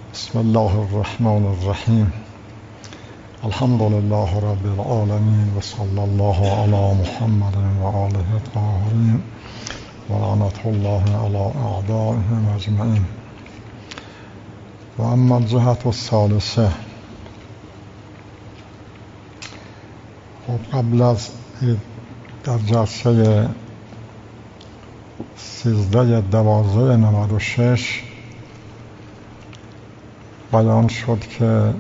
بسم الله الرحمن الرحیم. الحمد لله رب العالمین و صلی الله علی محمد و آله الطاهرین و لعنة الله علی اعدائهم اجمعین. و اما الجهة الثالثه. خب قبل از در جلسه 13/12/96 بیان شد که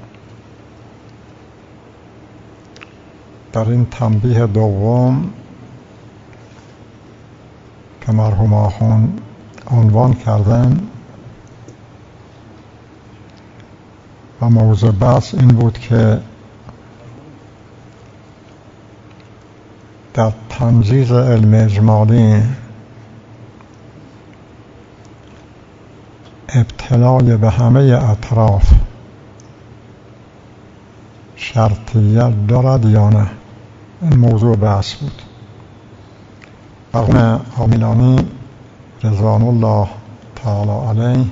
در این تنبیه دوم که مرحوم آخوند عنوان کردن و موضوع بحث این بود که در تمجیز علم اجمالی ابتلای به همه اطراف شرطیت دارد یا نه؟ این موضوع بحث بود. مرحوم عاملانی رضوان الله تعالی علیه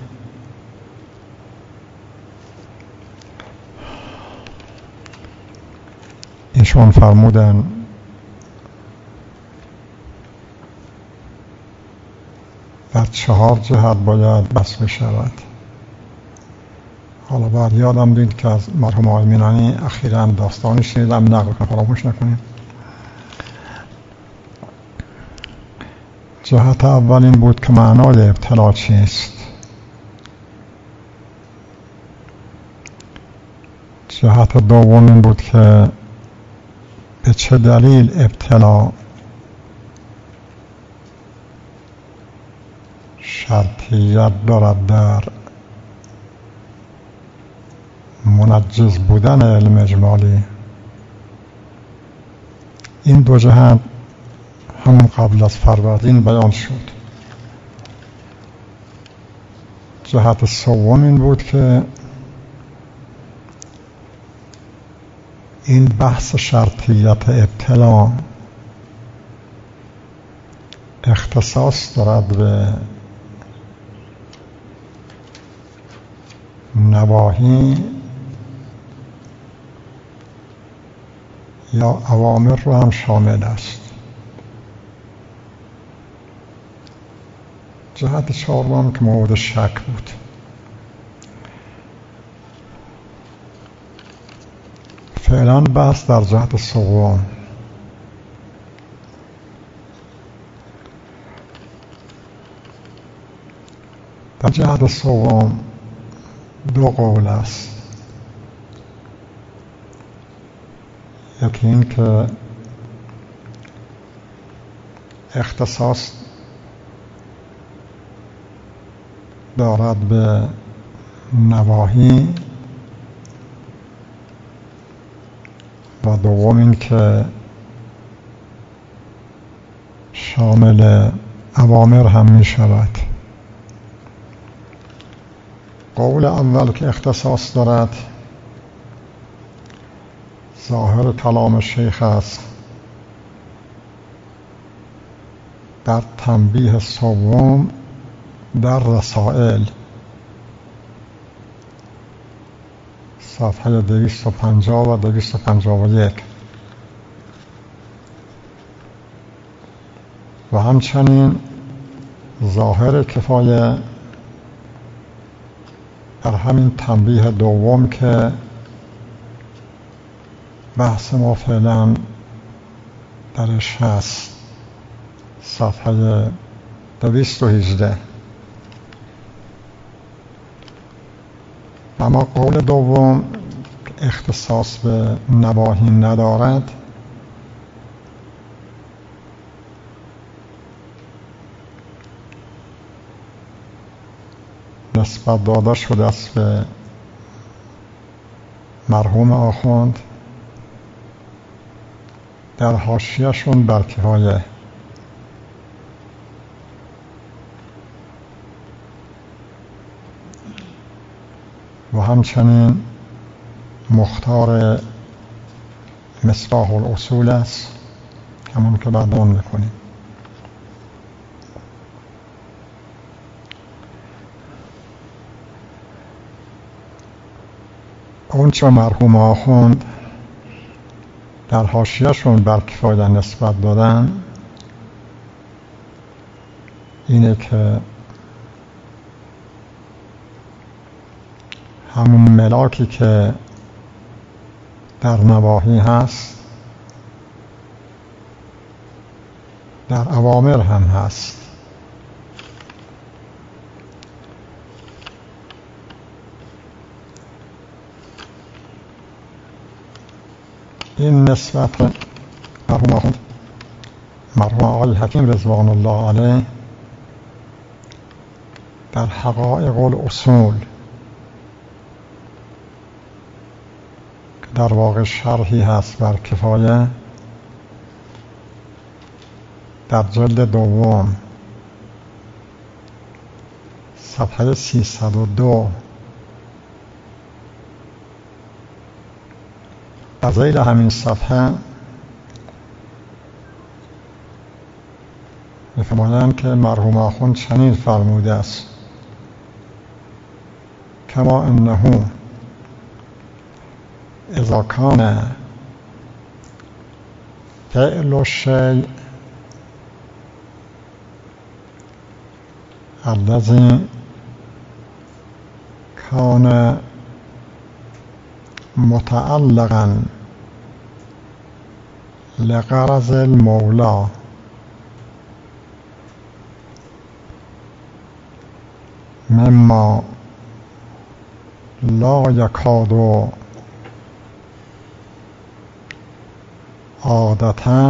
ایشون فرمودن در 4 جهت باید بحث بشود. حالا بعد یادم دید که از مرحوم عاملانی اخیراً داستانی شنیدم، نقل کنم، فراموش نکنیم. جهت اول این بود که معنای ابتلا چیست. جهت دوم این بود که به چه دلیل ابتلا شرطیت دارد در منجز بودن علم اجمالی. این دو جهت همون قبل از فروردین بیان شد. جهت سوم این بود که این بحث شرطیت ابتلا اختصاص دارد به نواهی یا اوامر رو هم شامل است. جهت چهارم که مورد شک بود. فعلا بحث در جهت سوم. در جهت سوم 2 قول است. یکی این که اختصاص دارد به نواهی و دوم این که شامل اوامر هم می شود. قول اول که اختصاص دارد ظاهر کلام شیخ است در تنبیه سوم در رسائل صفحه 250 و 251 و همچنین ظاهر کفایه در همین تنبیه دوم که بحث ما فعلا درش هست، صفحه 218. اما قول دوم اختصاص به نواهی ندارد نسبت داده شده است به مرحوم آخوند در حاشیه‌شون بر کفایه و همچنین مختار مصباح الاصول است، همون که بعد اون میکنیم. اون چه مرحوم آخوند در حاشیه‌شون بر کفایه نسبت دادن اینه که همون ملاکی که در نواهی هست در اوامر هم هست. این نسبت مرحوم آقای حکیم رضوان الله علیه در حقایق الاصول که در واقع شرحی هست بر کفایه در جلد دوم صفحه 302 در ذیل همین صفحه می‌فرمایند که مرحوم آخوند چنین فرموده است: کما انه اذا کان فعل الشیء الذي كان متعلقا لغرض المولى مما لا يكاد عادة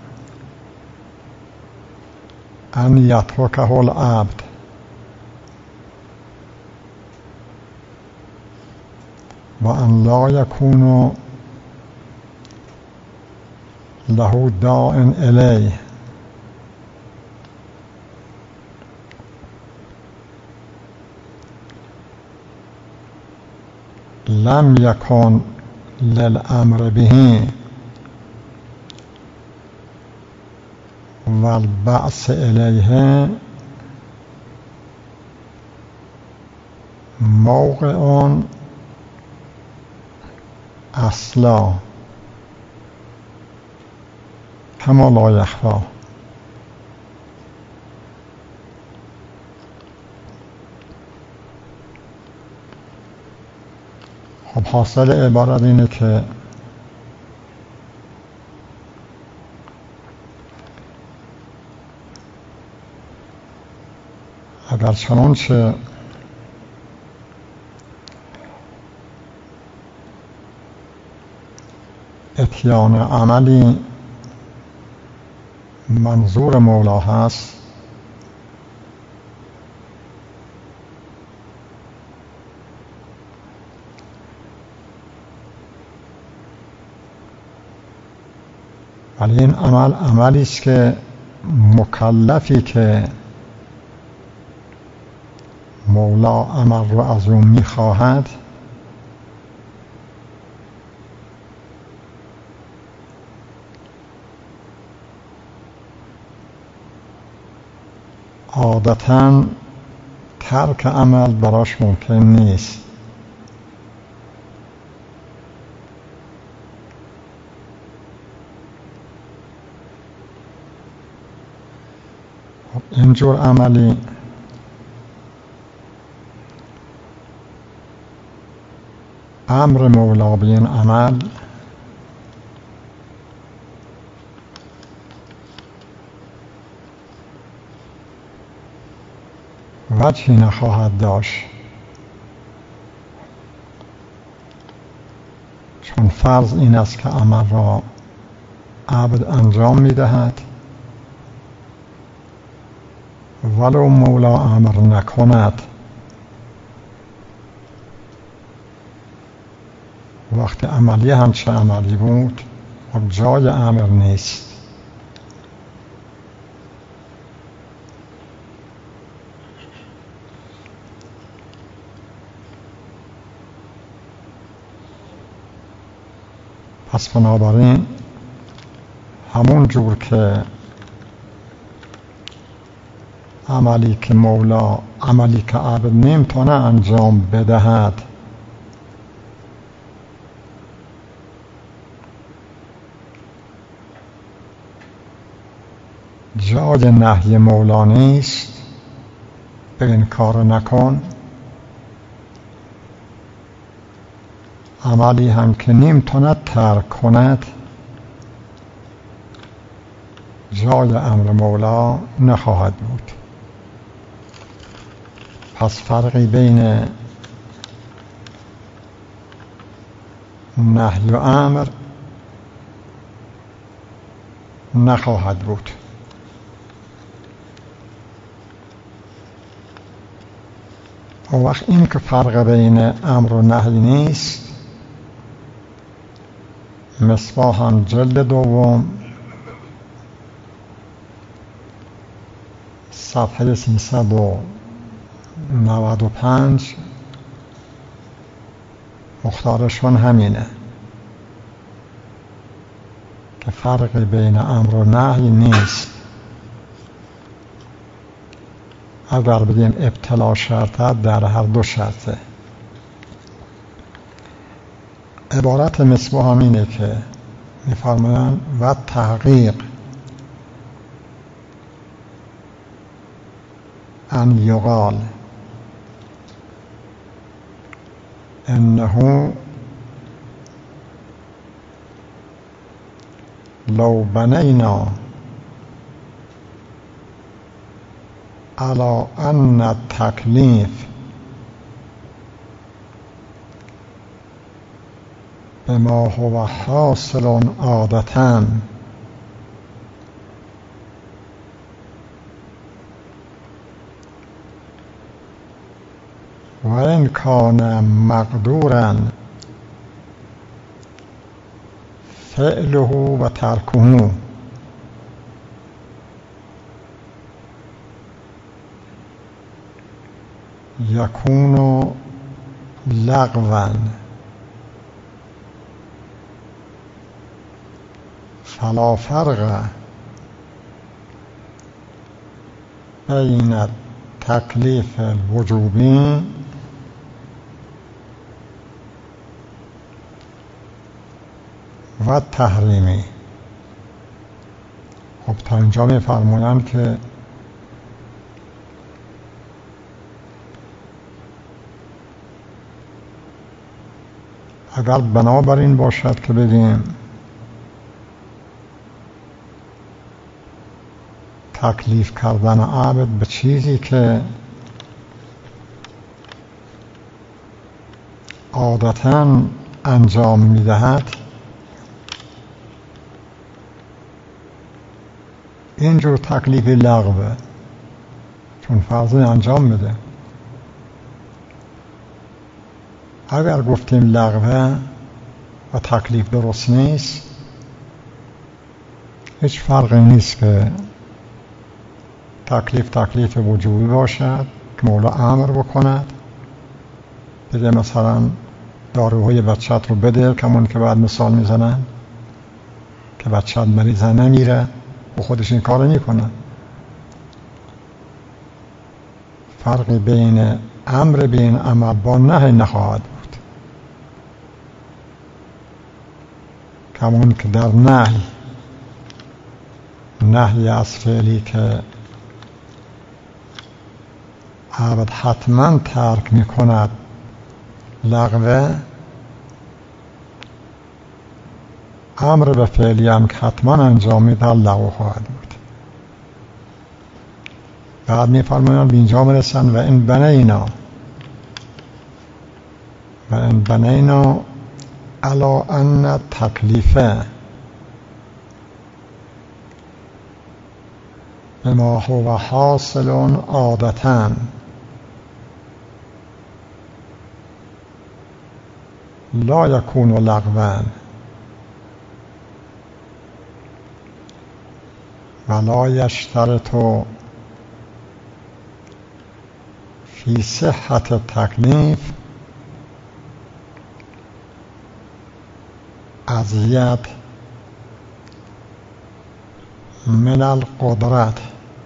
أن يتركه العبد وأن لا يكون له داع إليه لم يكن للأمر به والبعث إليه موقع اصلا کما لا یخفی. خب حاصل عبارت اینه که اگر چنانچه اتیان عملی منظور مولا هست ولی این عمل عملی است که مکلفی که مولا عمل رو از اون میخواهد عادتاً ترک عمل براش ممکن نیست. اینجور عملی امر مولا به این عمل وجهی نخواهد داشت، چون فرض این است که عمل را عبد انجام می‌دهد ولو مولا امر نکند. وقتی عملی همچه عملی بود خب جای امر نیست. پس بنابراین همون جور که عملی که مولا عملی که عبد نمیتونه انجام بدهد جای نهی مولا نیست به این کار نکن، عملی هم که نمیتواند ترک کند جای امر مولا نخواهد بود. پس فرقی بین نهی و امر نخواهد بود. اون وقت این که فرق بین امر و نهی نیست، مصباح هم جلد دوم صفحه 395 مختارشون همینه که فرق بین امر و نهی نیست. اگر بگیم ابتلا شرطه، در هر دو شرطه. عبارت مصباح هم اینه که می‌فرمایند و تحقیق ان یقال انه لو بنینا على ان التکلیف بما هو حاصل عادةً و این کان مقدوراً فعله و ترکه یکون لغواً فلا فرق بین التکلیف الوجوبی و تحریمی. خب تا اینجا می‌فرمایند که اگر بنابراین باشد که بگیم تکلیف کردن عبد به چیزی که عادتاً انجام می‌دهد، اینجور تکلیفی لغوه، چون فرض انجام میده. اگر گفتیم لغوه و تکلیف درست نیست، هیچ فرقی نیست که تکلیف وجوبی باشد که مولا امر بکند، بگه مثلا داروهای بچت رو بده، کمون که بعد مثال میزنن که بچت مریضه نمیره و خودش این کار میکنه. فرقی بین امر بین امر با نهی نخواهد بود، کمون که در نهی از فعلی که عبد حتما ترک میکند لغوه، امر به فعلی هم که حتما انجام میده لغو خواهد بود. بعد میفرمایند به اینجا میرسن و این بنینا علی ان تکلیفه بما هو حاصل عادةً لا یکون لغواً ولا یشترط فی صحت التکلیف ازید من القدرت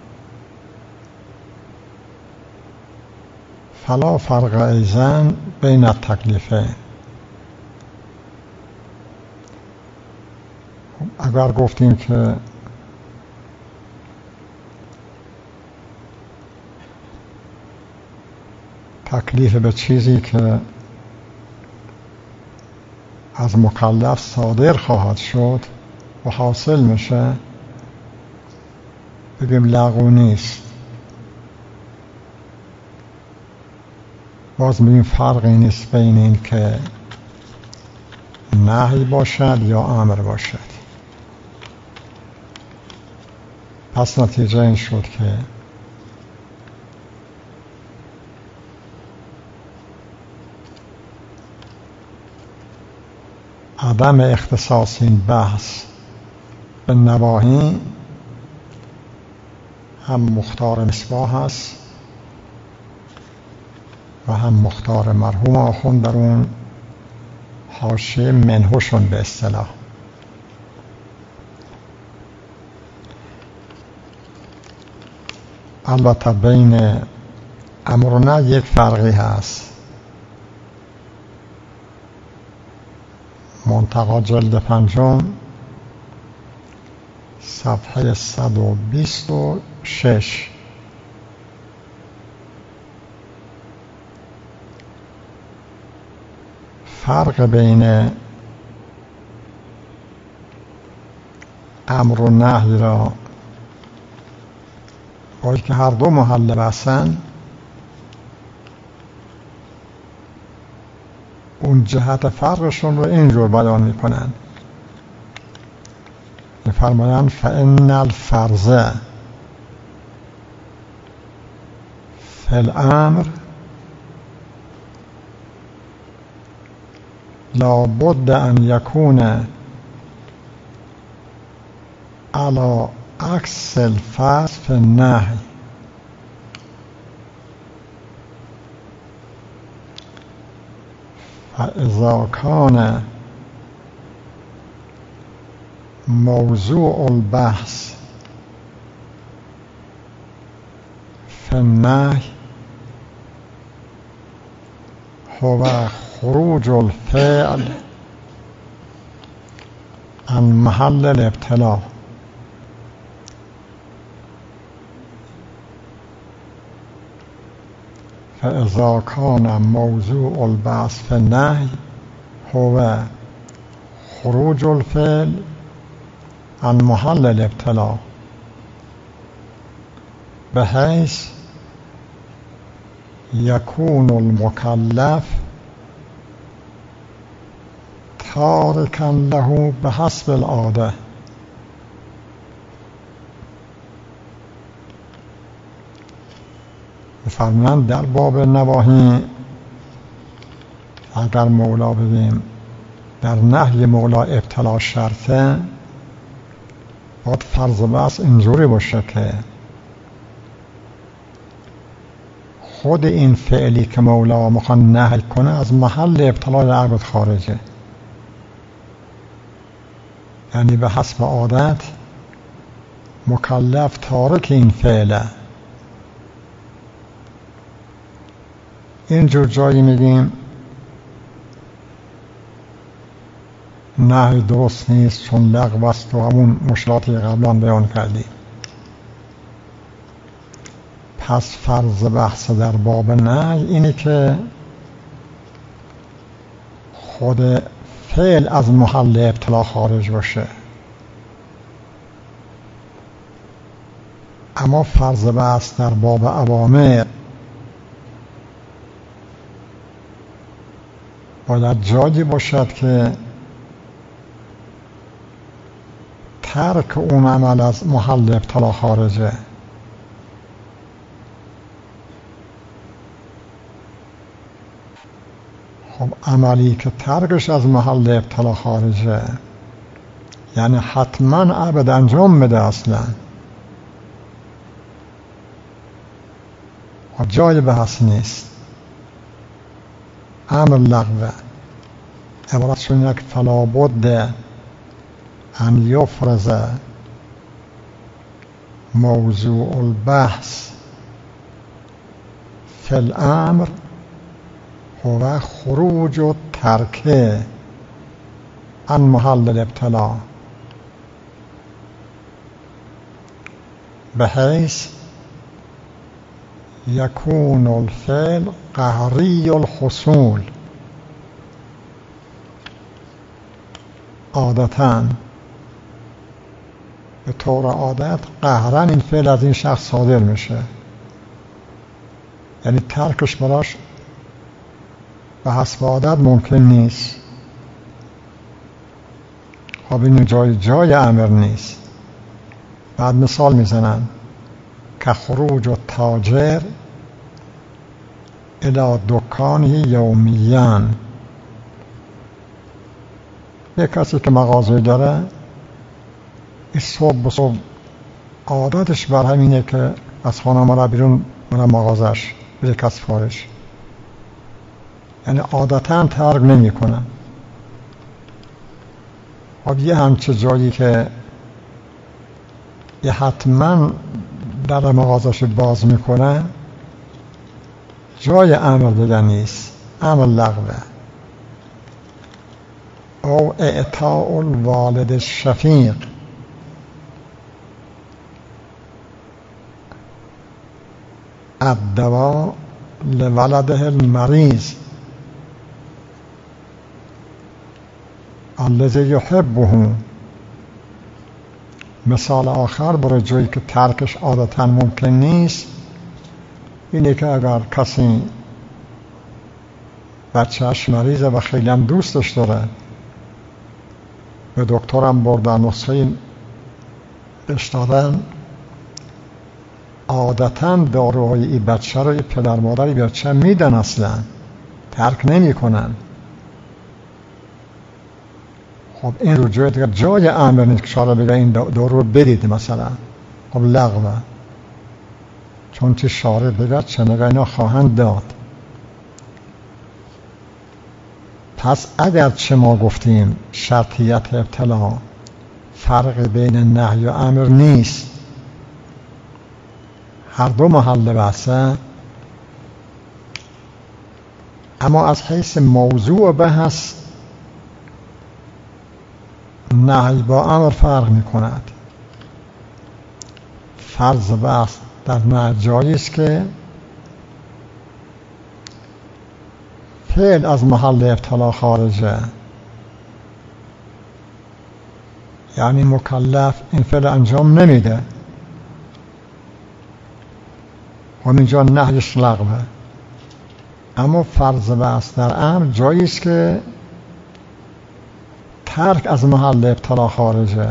فلا فرق ایزن بین التکلیفین. اگر گفتیم که تکلیف به چیزی که از مکلف صادر خواهد شد و حاصل میشه بگیم لغو نیست. باز میگیم فرقی نیست بین این که نهی باشد یا امر باشد. پس نتیجه این شد که عدم اختصاص این بحث به نواهی هم مختار مصباح است و هم مختار مرحوم آخوند در اون حاشیه منهوشون به اصطلاح. البته بین امر و نهی یک فرقی هست. منتقا جلد 5 صفحه 126 فرق بین امر و نهی را با که هر دو محل بحثن، اون جهت فرقشون رو اینجور بیان میکنن. میفرمایند فإن الفرض فی الامر لا بد ان یکون علی عکس الفرض فی النهی. فاذا کان موضوع البحث فی النهی هو خروج الفعل عن محل الابتلاء، فاذا كان موضوع البحث في النهي هو خروج الفعل عن محل الابتلاء بحيث يكون المكلف تاركا له بحسب العاده. فرمانند در باب نواهی اگر مولا بگیم در نهی مولا ابتلا شرطه، باید فرض بحث اینجوری باشه که خود این فعلی که مولا میخواد نهی کنه از محل ابتلای عبد خارجه، یعنی به حسب عادت مکلف تارک این فعله. اینجور جایی میگیم نهی درست نیست چون لغو است و همون مشکلاتی قبلا بیان کردیم. پس فرض بحث در باب نهی اینه که خود فعل از محل ابتلا خارج باشه، اما فرض بحث در باب اوامر باید جایی باشد که ترک اون عمل از محل ابتلا خارجه. خب عملی که ترکش از محل ابتلا خارجه یعنی حتما عبد انجام بده اصلا، و جای بحث نیست. امر لغوه عبارت شون یک فلا بد ان یفرض موضوع البحث فی الامر هو خروج و ترکه عن محل الابتلا بحیث یکون الفعل قهری الحصول، عادتاً به طور عادت قهرن این فعل از این شخص صادر میشه، یعنی ترکش براش به حسب عادت ممکن نیست. خب این جای امر نیست. بعد مثال میزنن که خروج و تاجر الی دکانه یومیاً، یک کسی که مغازه داره این صبح عادتش بر همینه که از خانه مرا بیرون مرا مغازش بده کس فارش، یعنی عادتاً ترک نمی کنم. خب یه همچه جایی که یه حتما در مغازش باز میکنه جای امر دیگه نیست، امر لغوه. او اعطاء الوالد الشفیق، الدواء لولده المریض الذی یحبه. مثال آخر برای جایی که ترکش عادتا ممکن نیست اینه که اگر کسی بچهش مریضه و خیلی هم دوستش داره، به دکترم بردن نسخه بهش دادن، عادتا داروهای این بچه رو این پدر مادری بچه میدن، اصلا ترک نمی کنن. خب این رو جای امر نیست که شما بگه این دارو بدید مثلا، خب لغوه، چون که شارع بگه چنگه اینا خواهند داد. پس اگر چه ما گفتیم شرطیت ابتلا فرق بین نهی و امر نیست، هر دو محل بحثه، اما از حیث موضوع بحث نهی با امر فرق می کند. فرض بحث در نهی جایی است که فعل از محل ابتلا خارجه، یعنی مکلف این فعل انجام نمیده، همینجا نهیش لغوه. اما فرض بحث در امر جایی است که ترک از محل ابتلا خارجه،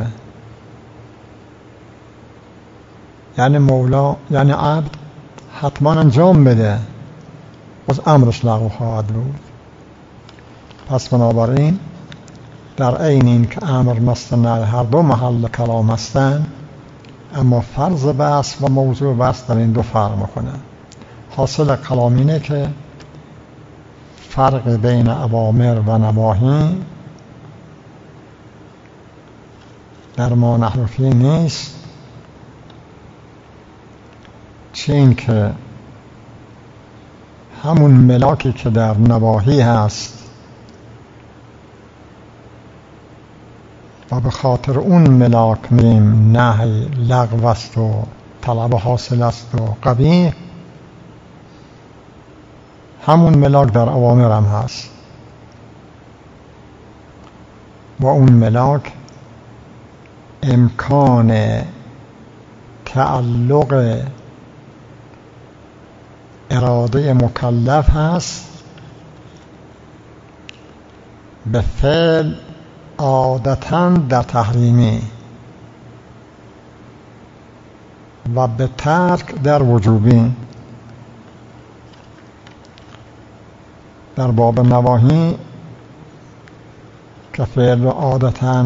یعنی مولا یعنی عبد حتما انجام بده، از امرش لغو خواهد بود. پس بنابراین در عین این که امر مثل نهی هر دو محل کلام هستند، اما فرض بحث و موضوع بحث در این دو فرق میکنه. حاصل کلام اینه که فرق بین اوامر و نواهی در ما نحرفی نیست، چه این که همون ملاکی که در نواهی هست و به خاطر اون ملاک میم نهی لغو است و طلب حاصل است و قبیح، همون ملاک در اوامر هم هست و اون ملاک امکان تعلق اراده مکلف هست به فعل عادتاً در تحریمی و به ترک در وجوبی. در باب نواهی که فعل عادتاً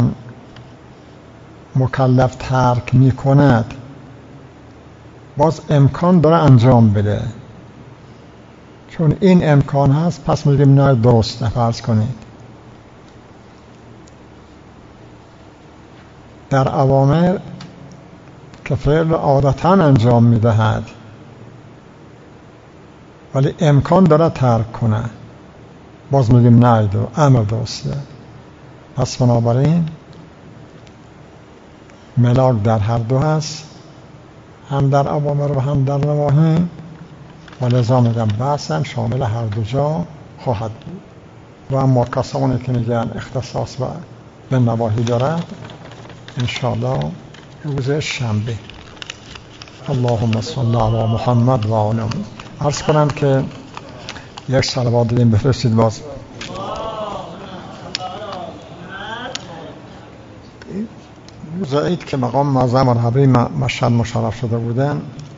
مکلف ترک می کند، باز امکان داره انجام بده، چون این امکان هست پس میگیم نه درسته. فرض کنید در اوامر که فعل عادتاً انجام میدهد ولی امکان داره ترک کنه، باز میگیم نه امر درسته. پس بنابراین ملاک در هر دو هست، هم در اوامر و هم در نواهی، و لذا میگم بحث هم شامل هر دو جا خواهد بود. و اما کسانی که میگن اختصاص و به نواحی دارد انشاءالله روز شنبه. اللهم صل علی محمد و آله. عرض کنم که یک صلوات دیدیم بفرستید. باز روز عید که مقام معظم رهبری مشهد مشرف شده بودن،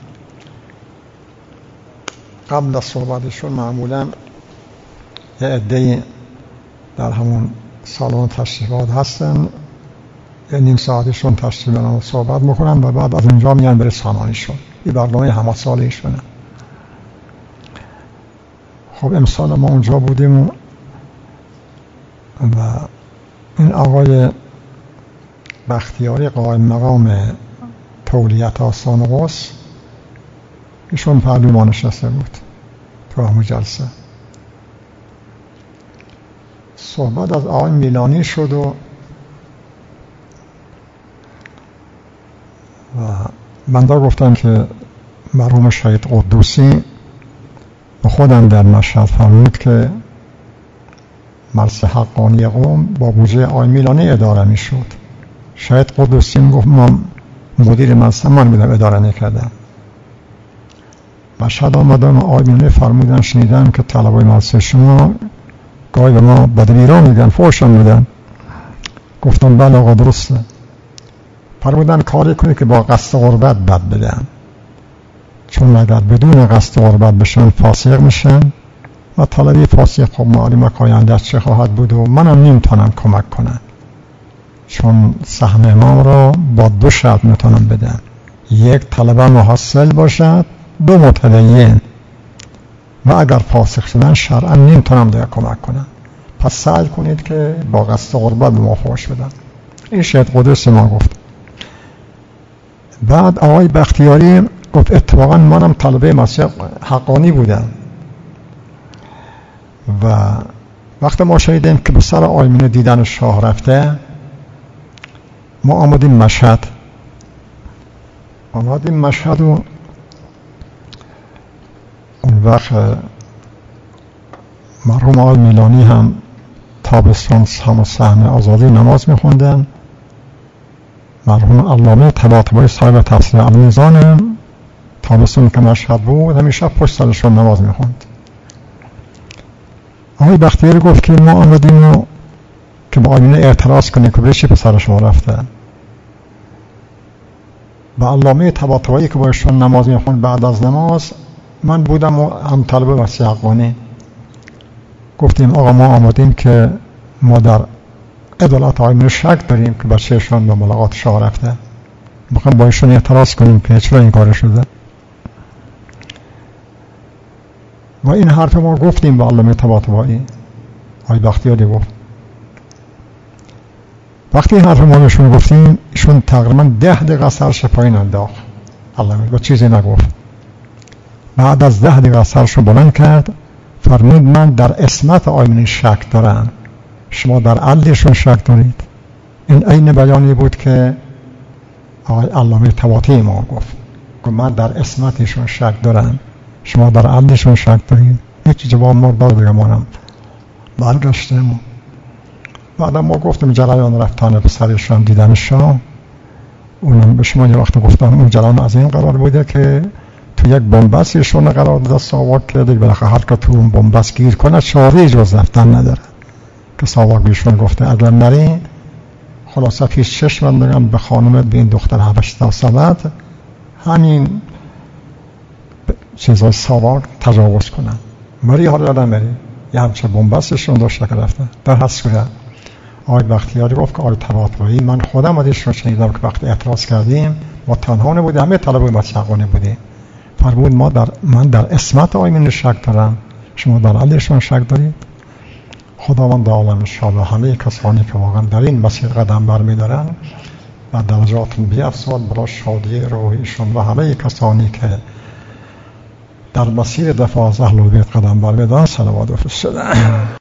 قبل از صحبتشون معمولا یه عده‌ای در همون سالن تشریفات هستن، یه نیم ساعتشون تشریف دارن و صحبت میکنن و بعد از اونجا میان به رسانه‌ایشون. این برنامه همه ساله ایشونه. خب امسال ما اونجا بودیم و این آقای بختیاری قائم مقام تولیت آستان قدس، ایشون پهلوی ما نشسته بود تو همون جلسه. صحبت از آقای میلانی شد و بنده گفتم که مرحوم شهید قدوسی به خودم در مشهد فرمود که مرز حقانی قوم با بودجه آقای میلانی اداره می شد. شهید قدوسی می گفت ما مدیر مرز من بودم، اداره نکردم. مشهد آمدم آقای میلانی فرمودن شنیدم که طلبای مرز شما گاهی به ما بدبیران میدن، فحشم میدن. گفتم بله آقا درسته. فرمودن کاری کنی که با قصد غربت بد بدن، چون اگر بدون قصد غربت بشن فاسق میشن و طلبی فاسق خب معلومه آینده چه خواهد بود و منم نمیتونم کمک کنم، چون سهم امام را با دو شرط میتونم بدم: یک طلبه محصل باشد، دو متدین، و اگر فاسق شدن شرعا نمیتونم دیگه کمک کنم. پس سعی کنید که با قصد غربت به ما فحش بدن. این شهید قدوس ما گفت. بعد آقای بختیاری گفت اتفاقا منم طلبه مسیح حقانی بودم و وقتی ما شنیدیم که به سر آیمین دیدن شاه رفته، ما آمدیم مشهد و اون وقت مرحوم آقای میلانی هم تابستان هم صحنه آزادی نماز میخوندن. مرحوم علامه طباطبایی صاحب تفسیر المیزان تابستان که مشهد بود همیشه پشت سرشون نماز میخوند. آقای بختیاری گفت که ما آمدیم که با آیینه اعتراض کنیم که چی پسر شما رفته. با علامه طباطبایی که بایشون نماز میخوند بعد از نماز من بودم و هم طالب مسیح حقانی. گفتیم آقا ما آمدیم که ما در عدالت آیین شک داریم که بچه‌شان به ملاقات شاه رفته، میخوایم با ایشون اعتراض کنیم که چرا این کار شده. و این حرف ما گفتیم به علامه طباطبایی. آقای بختیاری گفت. وقتی این حرف ما بهشون گفتیم ایشون تقریبا 10 دقیقه سرش پایین انداخت. علامه با چیزی نگفت. بعد از 10 دقیقه سرش بلند کرد، فرمود من در عصمت آیین شک دارم، شما در عدلشون شک دارید. این عین بیانی بود که آقای علامه طباطبایی ما گفت من در عصمتشون شک دارم، شما در عدلشون شک دارید. هیچ جواب ما داد بگمانم. برگشتیم بعد ما گفتیم جریان رفتن پسرشان دیدن شاه. اونم به شما یه وقت گفتم اون جریان از این قرار بوده که تو یک بنبست ایشون قرار داده ساواک کرده که بالاخره هر که تو اون بنبست گیر کنه چاره جز رفتن نداره، که ساواک بیشون گفته اگر نری خلاصه پیش چشم بگم به خانمت به این دختر حبشتا سبت همین چیزای ساواک تجاوز کنن، مری حالا یادم بری یه همچه بنبستشون داشته که رفته در هست کنه. آقای بختیاری گفت که آقای طباطبایی من خودم ازش رو شنیدم که وقتی اعتراض کردیم ما تنها نبودیم، همه طلبه مسیح حقانی بودیم. فرمود من در عصمت آیین شک دارم، شما در عدلشون شک دارید. خداوند عالم انشاءالله همه کسانی که واقعا در این مسیر قدم برمی‌دارن و درجاتون بیفزاید برای شادی روحیشون و همه کسانی که در مسیر دفاع از اهل بیت قدم برمی‌دارن صلوات بفرستید.